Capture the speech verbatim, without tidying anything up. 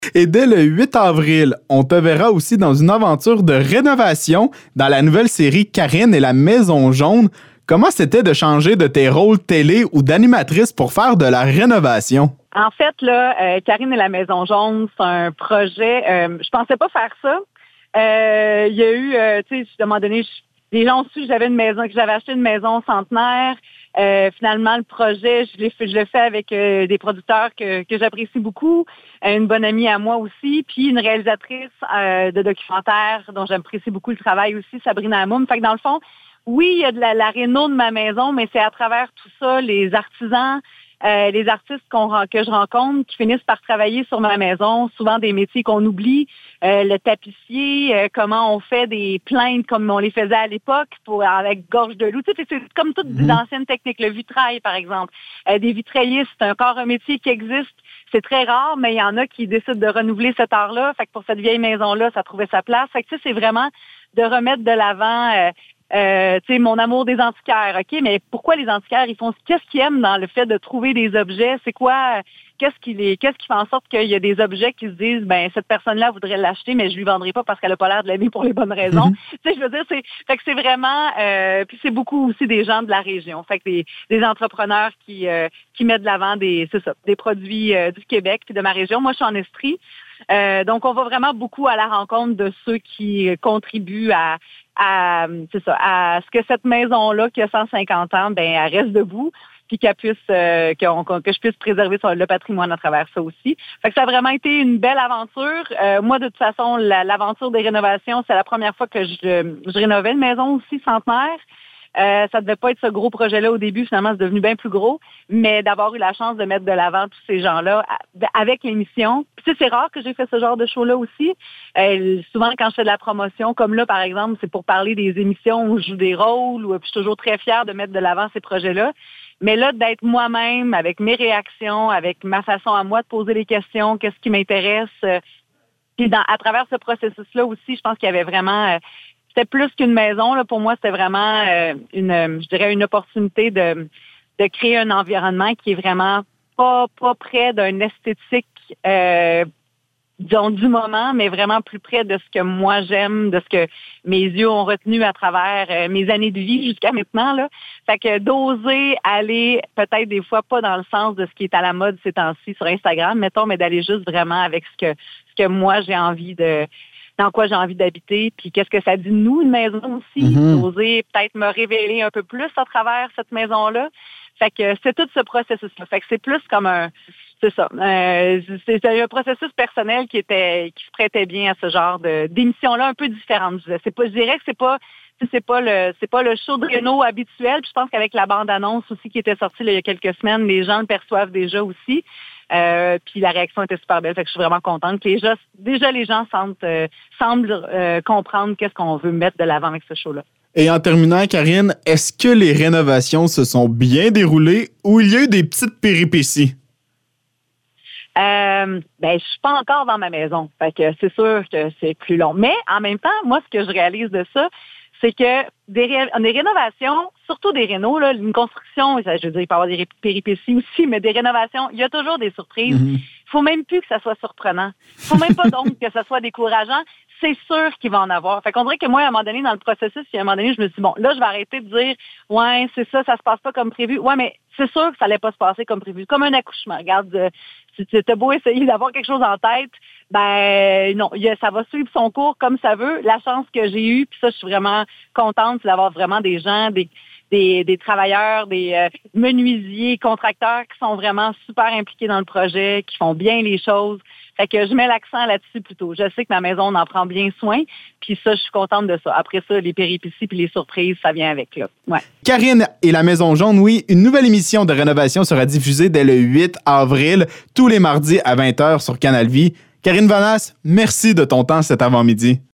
Et dès le huit avril, on te verra aussi dans une aventure de rénovation dans la nouvelle série Karine et la Maison Jaune. Comment c'était de changer de tes rôles télé ou d'animatrice pour faire de la rénovation? En fait, là, euh, Karine et la Maison Jaune, c'est un projet. Euh, je pensais pas faire ça. Euh, Il y a eu, euh, tu sais, à un moment donné, je, les gens ont su que j'avais une maison, que j'avais acheté une maison centenaire. Euh, finalement, le projet, je, l'ai fait, je le fais avec euh, des producteurs que, que j'apprécie beaucoup, euh, une bonne amie à moi aussi, puis une réalisatrice euh, de documentaires dont j'apprécie beaucoup le travail aussi, Sabrina Hamoum. Fait que dans le fond, oui, il y a de la, la réno de ma maison, mais c'est à travers tout ça, les artisans, euh, les artistes qu'on, que je rencontre qui finissent par travailler sur ma maison, souvent des métiers qu'on oublie, euh, le tapissier, euh, comment on fait des plaintes comme on les faisait à l'époque pour avec gorge de loup. Tu sais, c'est comme toutes des anciennes techniques. Le vitrail, par exemple. Euh, des vitraillistes, c'est encore un métier qui existe. C'est très rare, mais il y en a qui décident de renouveler cet art-là. Fait que pour cette vieille maison-là, ça trouvait sa place. Fait que tu sais, c'est vraiment de remettre de l'avant... Euh, Euh, tu sais, mon amour des antiquaires, OK, mais pourquoi les antiquaires, ils font, qu'est-ce qu'ils aiment dans le fait de trouver des objets? C'est quoi, qu'est-ce qui les, qu'est-ce qui fait en sorte qu'il y a des objets qui se disent, ben, cette personne-là voudrait l'acheter, mais je lui vendrai pas parce qu'elle a pas l'air de l'aimer pour les bonnes raisons. Mm-hmm. Tu sais, je veux dire, c'est, fait que c'est vraiment, euh, puis c'est beaucoup aussi des gens de la région. Fait que des, des entrepreneurs qui, euh, qui mettent de l'avant des, c'est ça, des produits euh, du Québec puis de ma région. Moi, je suis en Estrie. Euh, donc, on va vraiment beaucoup à la rencontre de ceux qui contribuent à, à, c'est ça, à ce que cette maison-là, qui a cent cinquante ans, ben, elle reste debout, puis qu'elle puisse, euh, qu'on, que je puisse préserver son, le patrimoine à travers ça aussi. Fait que ça a vraiment été une belle aventure. Euh, moi, de toute façon, la, l'aventure des rénovations, c'est la première fois que je, je rénovais une maison aussi centenaire. Euh, ça devait pas être ce gros projet-là au début, finalement, c'est devenu bien plus gros, mais d'avoir eu la chance de mettre de l'avant tous ces gens-là avec l'émission. Puis tu sais, c'est rare que j'ai fait ce genre de show-là aussi. Euh, souvent, quand je fais de la promotion, comme là, par exemple, c'est pour parler des émissions où je joue des rôles, ou puis je suis toujours très fière de mettre de l'avant ces projets-là. Mais là, d'être moi-même, avec mes réactions, avec ma façon à moi de poser les questions, qu'est-ce qui m'intéresse, euh, puis dans, à travers ce processus-là aussi, je pense qu'il y avait vraiment... Euh, C'était plus qu'une maison. Là. Pour moi, c'était vraiment euh, une, je dirais, une opportunité de, de créer un environnement qui est vraiment pas, pas près d'un esthétique euh, disons, du moment, mais vraiment plus près de ce que moi j'aime, de ce que mes yeux ont retenu à travers euh, mes années de vie jusqu'à maintenant. Là. Fait que d'oser aller peut-être des fois pas dans le sens de ce qui est à la mode ces temps-ci sur Instagram, mettons, mais d'aller juste vraiment avec ce que ce que moi j'ai envie de dans quoi j'ai envie d'habiter, puis qu'est-ce que ça dit de nous, une maison aussi, mm-hmm. D'oser peut-être me révéler un peu plus à travers cette maison-là. Fait que c'est tout ce processus-là. Fait que c'est plus comme un... C'est ça. Euh, c'est, c'est un processus personnel qui était qui se prêtait bien à ce genre de, d'émission-là un peu différente. Je, c'est pas, je dirais que c'est pas... C'est pas le c'est pas le show de réno habituel. Puis je pense qu'avec la bande-annonce aussi qui était sortie là, il y a quelques semaines, les gens le perçoivent déjà aussi. Euh, puis la réaction était super belle. Fait que je suis vraiment contente que les gens, déjà les gens sentent, euh, semblent euh, comprendre qu'est-ce qu'on veut mettre de l'avant avec ce show-là. Et en terminant, Karine, est-ce que les rénovations se sont bien déroulées ou il y a eu des petites péripéties? Euh, ben, je suis pas encore dans ma maison. Fait que c'est sûr que c'est plus long. Mais en même temps, moi, ce que je réalise de ça, c'est que des, ré- des rénovations, surtout des rénos, là, une construction, je veux dire, il peut y avoir des péripéties aussi, mais des rénovations, il y a toujours des surprises. Il mm-hmm. faut même plus que ça soit surprenant. Il faut même pas donc que ça soit décourageant. C'est sûr qu'il va en avoir. Fait qu'on dirait que moi, à un moment donné, dans le processus, à un moment donné, je me suis dit, bon, là, je vais arrêter de dire, ouais, c'est ça, ça se passe pas comme prévu. Ouais, mais c'est sûr que ça allait pas se passer comme prévu. Comme un accouchement. Regarde, euh, si tu as beau essayer d'avoir quelque chose en tête, ben non, y a, ça va suivre son cours comme ça veut. La chance que j'ai eue, puis ça, je suis vraiment contente, c'est d'avoir vraiment des gens, des, des, des travailleurs, des euh, menuisiers, contracteurs qui sont vraiment super impliqués dans le projet, qui font bien les choses. Fait que je mets l'accent là-dessus plutôt. Je sais que ma maison, on en prend bien soin, puis ça, je suis contente de ça. Après ça, les péripéties puis les surprises, ça vient avec, là. Ouais. Karine et la Maison Jaune, oui, une nouvelle émission de rénovation sera diffusée dès le huit avril, tous les mardis à vingt heures sur Canal Vie. Karine Vanasse, merci de ton temps cet avant-midi.